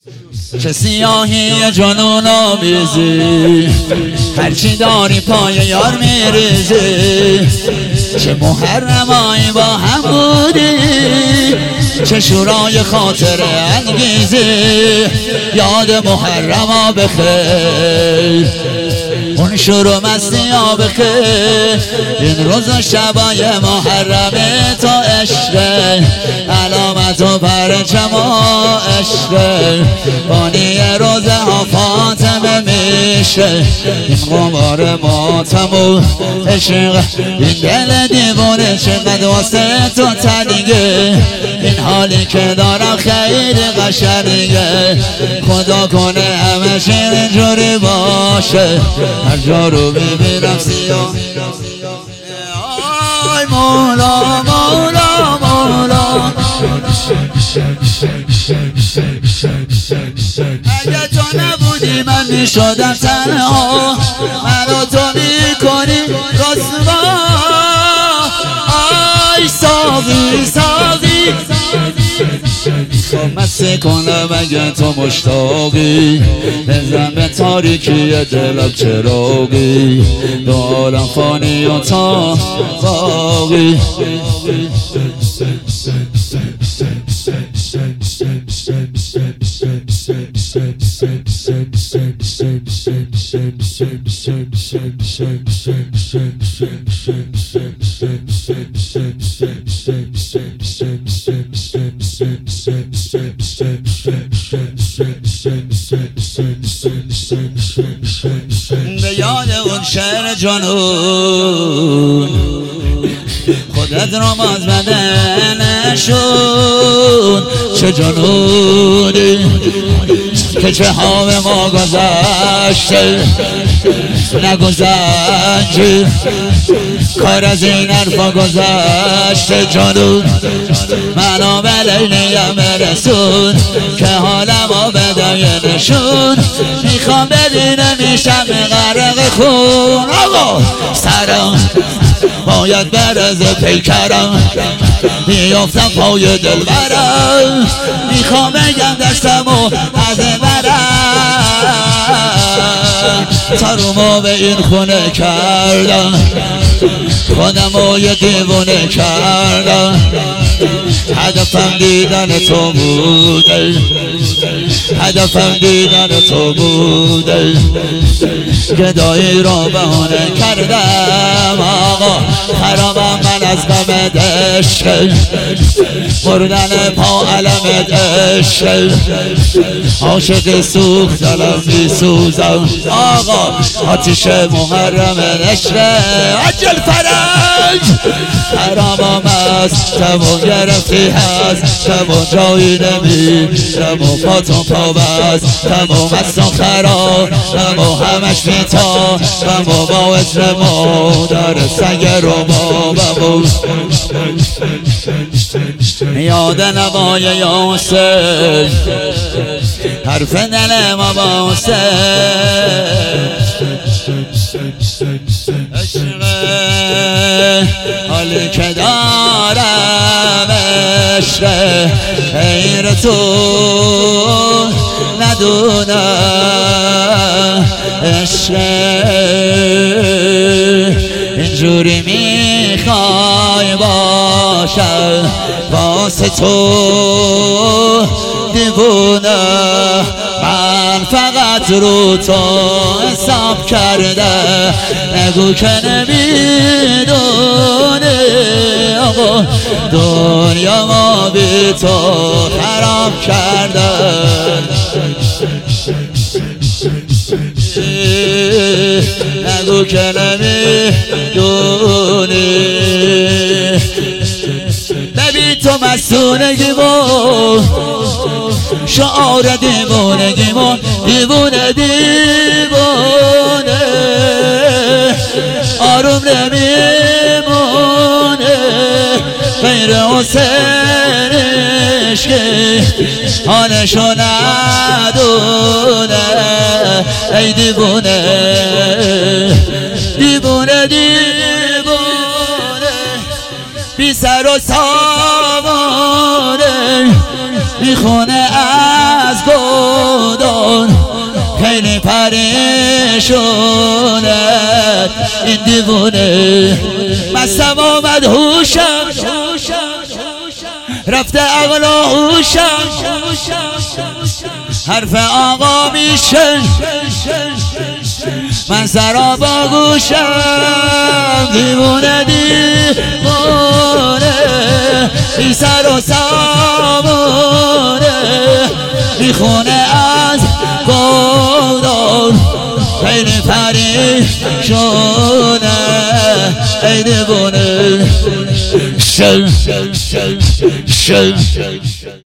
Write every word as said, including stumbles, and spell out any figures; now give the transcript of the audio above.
چه سیاهی جنون آمیزی، هرچی داری پای یار میریزی. چه محرمایی با هم بودی، چه شورای خاطر انگیزی. یاد محرما بخیر، اون شروع مستی ها بخیر. این روز و شبای محرمه تا عشقه، علامت و پرچم و عشقه. بانی روزه ها فاطمه میشه، این قمار ماتم و عشق. این دل دیوانه چقدر واسه تو تنگه، این حالی که دارم خیلی قشنگه. خدا کنه همه شیر اینجوری باشه، هر جا رو ببینم سیاه. آی مولا مولا مولا، اگه تو نبودی من میشدم تنها، منو تو میکنی رسوا. آی ساقی ساقی، خب مسته کنم اگه تو مشتاقی، بزن به تاریکی دلم چراغی. دو عالم فانی و تا باقی. به یاد اون شعر جنون، خودت رو باز بده نشون. چه جنونی که چه ها به ما گذشته، نگذشت کار از این حرفا گذشته. جنون منو به لیلیم برسون، که حالمو بده نشون. میخوام ببینم میشم غرق خون. آقا سرم باید برز پیکرم، میافتم پای دلبرم. میخوام بگم دستمو از برم، سرمو به این خونه کردم، خودمو یه دیوونه کردم. هدفم دیدن تو بوده، هدفم دیدن تو بوده. گدایی رو بهانه کردم. آقا حرامم من از غم عشق، مردن پا علم عشق. عاشق سوخت دلم میسوزم. آقا آتیش محرم عشق، عجل فرج. حرامم از تمام گرفتی هست، تمام جایی نمیرم و پاتون پا بست. تمام از خراب، تمام همش میتا، تمام با عطر مادر سگ رو بابمون. یاد نوای یاسر، حرف دل ما با عشق. حالی که دارم عشق، غیر تو ندونم عشق. اینجوری میخوای باشم واسه تو دیوونه. من فقط رو تو حساب کرده، نگو که نمیدونه. آقا دنیا ما بی تو خراب کرده. نگو که نمیدونی. ببین تو مسئولگی بود، شعار دیوونگی بود. دیوونه دیوونه آروم نمیمونه، غیر حسینش که حالشو ندونه. ای دیوونه دیوونه دیوونه، بی سر و سامانه میخونه از گل شونه این دیوونه مستم آمد هوشم رفته عقل و هوشم حرف آقا میشه من سرا با گوشم دیوونه دیوونه بی سر و سامونه میخونه از گودار خیلی پریشونه ای دیوونه شل شل شل